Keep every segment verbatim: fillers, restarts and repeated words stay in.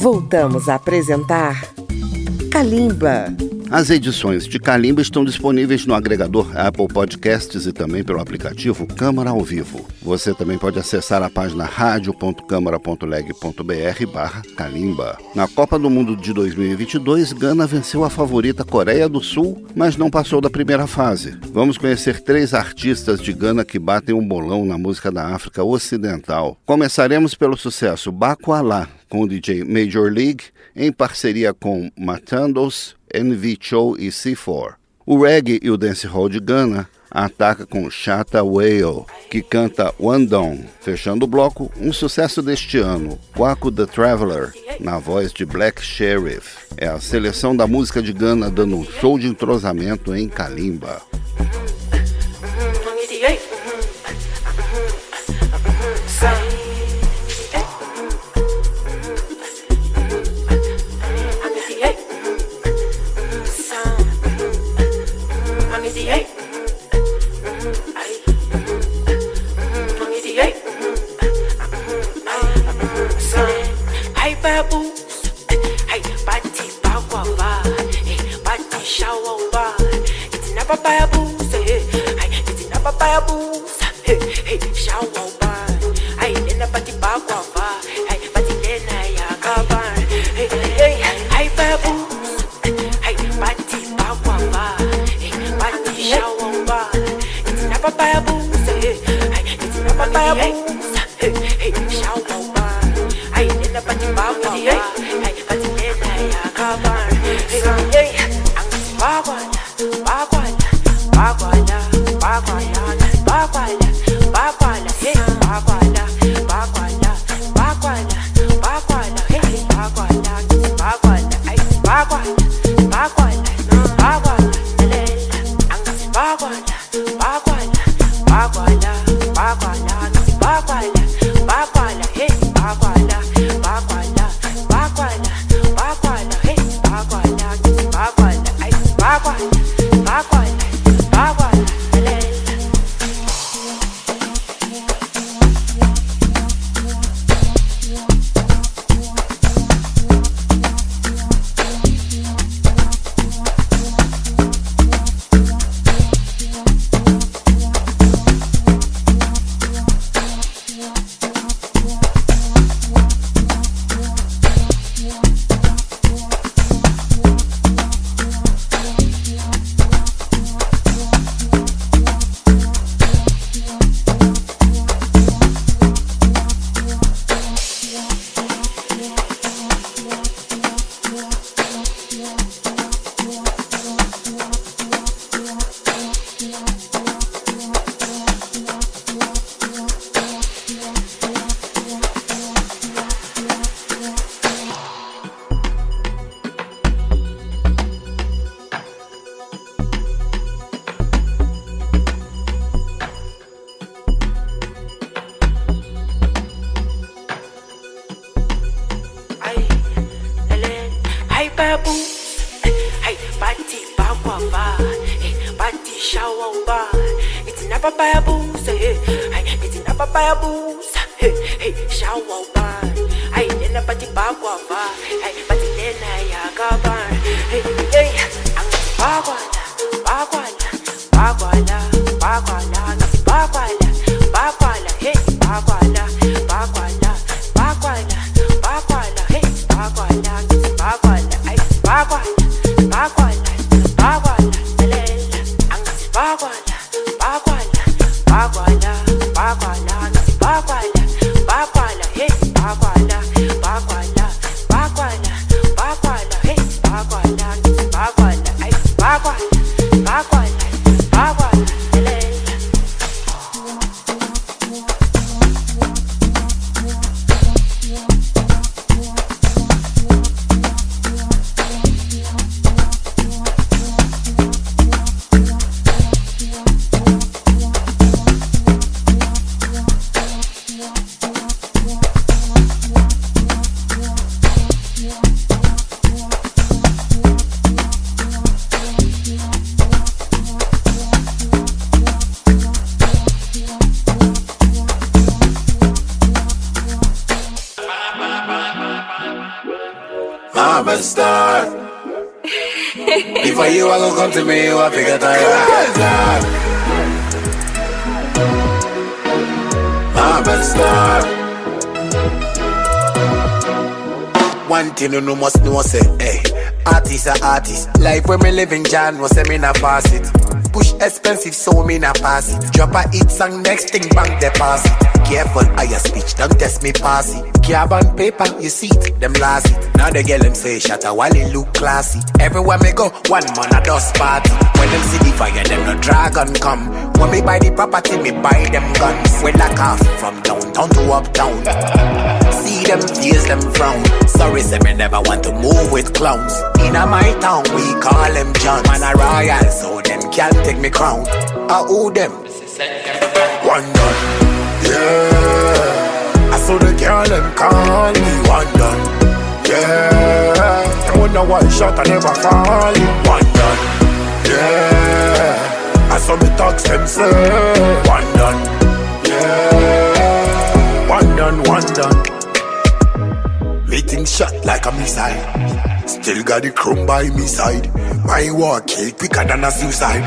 Voltamos a apresentar Kalimba. As edições de Kalimba estão disponíveis no agregador Apple Podcasts e também pelo aplicativo Câmara ao Vivo. Você também pode acessar a página radio ponto câmara ponto leg ponto br barra Kalimba. Na Copa do Mundo de dois mil e vinte e dois, Gana venceu a favorita Coreia do Sul, mas não passou da primeira fase. Vamos conhecer três artistas de Gana que batem um bolão na música da África Ocidental. Começaremos pelo sucesso Bakwala, com o D J Major League, em parceria com Matandos, N V Cho e C quatro. O reggae e o dancehall de Gana ataca com Shatta Wale, que canta Wandong. Fechando o bloco, um sucesso deste ano, Kwaku the Traveler, na voz de Black Sheriff. É a seleção da música de Gana dando um show de entrosamento em Kalimba. I'm a star. Before you I go come to me, you I figure that I'm a star. One thing you know must know say, hey, artist are artist. Life when me living John was say me na pass it. Push expensive so me na pass it. Drop a hit song next thing bang deposit. Careful higher speech, don't test me pass it. Carbon paper, you see it, them last it. Now the girl them say shut up while it look classy. Everywhere me go, one man a dust party. When them see the fire, them no dragon come. When me buy the property, me buy them guns. We lock off from downtown to uptown. See them face them frown. Sorry, say me never want to move with clowns. In a my town, we call them John. Man a royal, so them can't take me crown. I owe them. One done, yeah. I saw the girl them call me one done, yeah. I wonder why shot I never fall. One done, yeah. I saw me talks them say one done, yeah. One done, one done. Meeting shot like a missile. Still got the chrome by me side. My war kill quicker than a suicide.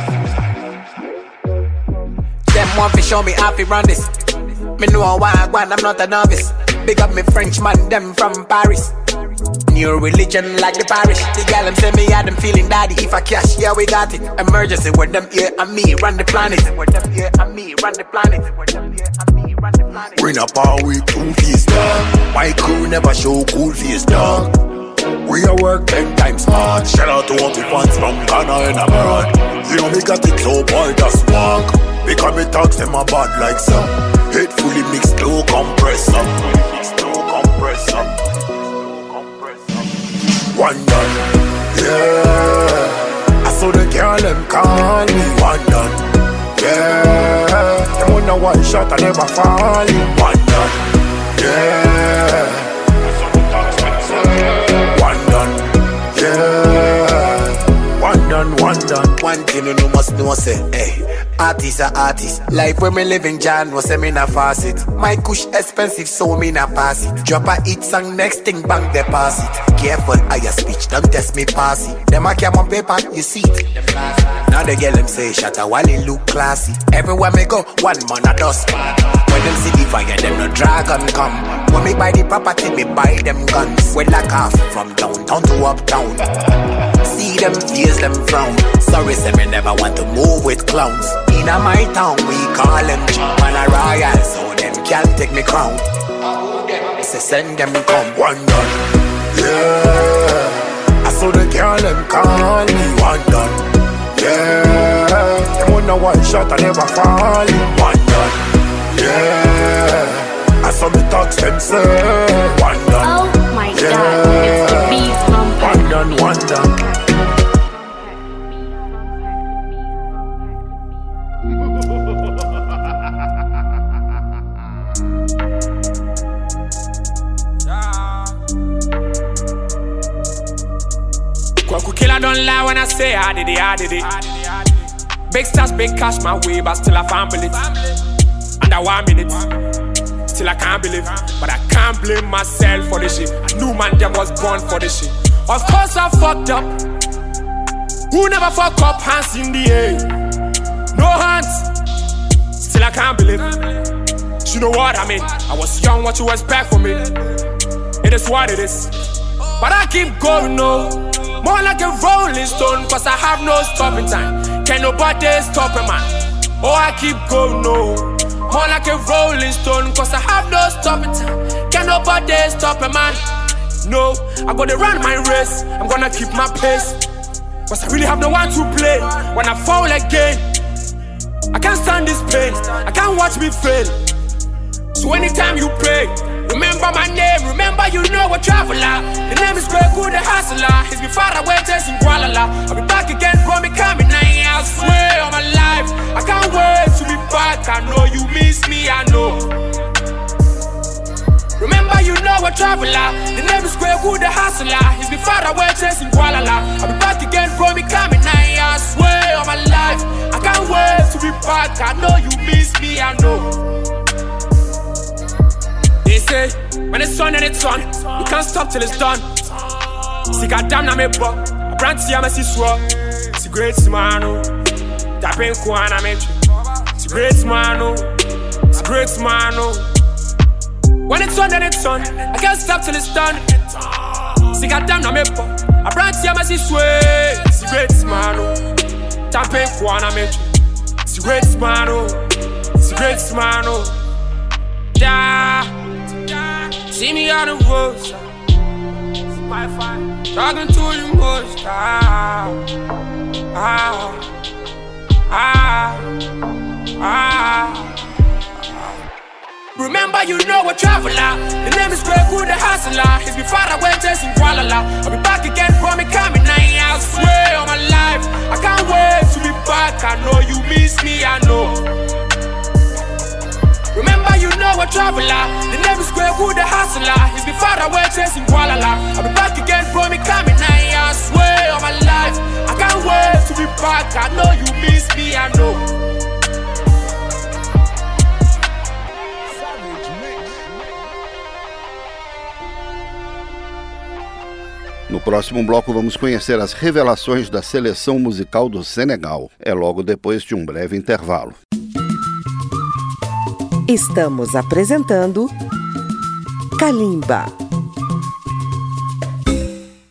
Them want to show me how to run this. Me know why I want, I'm not a novice. Big up me French man, them from Paris. New religion like the parish. The gal them say me had them feeling daddy. If I cash, yeah we got it. Emergency with them here and me run the planet. With them here and me run the planet. With them here and me run the planet. Bring up our way two face dog. My crew never show cool face dog. We a work ten times hard. Shout out to all the fans from Ghana and abroad. You know me got it so boy just walk. Because me talks them a bad like some. Head fully mixed low compressor. Mixed low compressor. One done, yeah. I saw the girl them call me one done, yeah. Them wonder why shot I never fall. One done, yeah. One done, yeah. One done, one done. One thing you know must know say, hey, artist are artist. Life when me living John was say me na faucet. My kush expensive so me na pass it. Drop a hit song next thing bang deposit. Careful higher speech, don't test me pass it. Them a cam on paper, you see it. Now the girl them say shut up while it look classy. Everywhere me go, one man a dust. When them see the fire, them no dragon come. When me buy the property, me buy them guns. We lock off from downtown to uptown. See them face them frown. Sorry, say me never want to move with clowns. In a my town, we call them man a royal, so them can't take me crown. Say send them come. One done, yeah. I saw the girl them call me one done, yeah. Them wonder why shot I never fall. One done, yeah. I saw the talks them say one done. Oh my yeah. God, it's the beast from one done, one done. Killer don't lie when I say I did it, I did it. Big stars, big cash my way, but still I can't believe. Under one minute, still I can't believe. But I can't blame myself for this shit. I knew man them was born for this shit. Of course I fucked up. Who never fuck up? Hands in the air. No hands. Still I can't believe. You know what I mean? I was young, what you expect from me? It is what it is. But I keep going, no. More like a rolling stone, cause I have no stopping time. Can nobody stop a man? Oh, I keep going, no. More like a rolling stone, cause I have no stopping time. Can nobody stop a man? No, I'm gonna run my race, I'm gonna keep my pace. Cause I really have no one to play when I fall again. I can't stand this pain, I can't watch me fail. So anytime you pray, remember my name, remember you know a traveler. The name is Kweku the hustler. He's been far away chasing Kuala. I'll be back again, bro, me coming now. I swear on my life, I can't wait to be back. I know you miss me, I know. Remember you know a traveler. The name is Kweku the hustler. He's been far away chasing Kuala. I'll be back again, bro, me coming now. I swear on my life, I can't wait to be back. I know you miss me, I know. They say, when it's on and it's on, we can't stop till it's done. Sika dam na me bo. Branti ya me si swo. Si great man oh. Tapen kwa na me. Si great man oh. Si great man oh. When it's on then it's on. I can't stop till it's done. Sika dam na me bo. Branti ya me si swo. Si great man oh. Tapen kwa na me. Si great man oh. Si great man oh. Yeah. See me on the road, my fine. Talking to you most. Ah, ah, ah, ah. Remember, you know a traveler. The name is Greg Wood, the hustler. He's been far away, chasing Kuala. I'll be back again, promise coming. I swear on my life, I can't wait to be back. I know you miss me, I know. Remember, you know a traveler. The name is Greg Wood, the hustler. He's been far away, chasing Kuala. I'll be back again, promise coming. I swear on my life, I can't wait to be back. I know you miss me, I know. No próximo bloco vamos conhecer as revelações da seleção musical do Senegal. É logo depois de um breve intervalo. Estamos apresentando Kalimba.